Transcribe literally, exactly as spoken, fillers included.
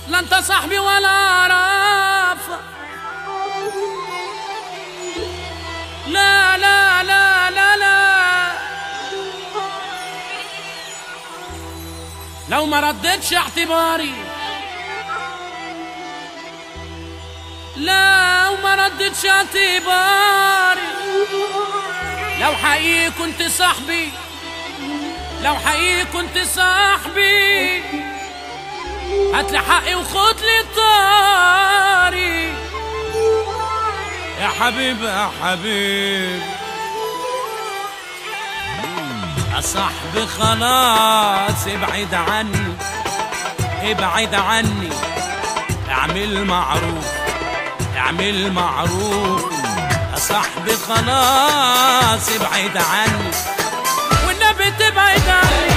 لا انت صاحبي ولا اعرف، لا لا لا لا لا، لو ما ردتش اعتباري، لو ما ردتش اعتباري، لو حقيقي كنت صاحبي، لو حقيقي كنت صاحبي، هاتلي حقي وخد لي طاري يا حبيب يا حبيب يا صاحبي. خلاص ابعد عني، ابعد عني، اعمل معروف، اعمل معروف يا صاحبي. خلاص ابعد عني والنبي تبعد عني.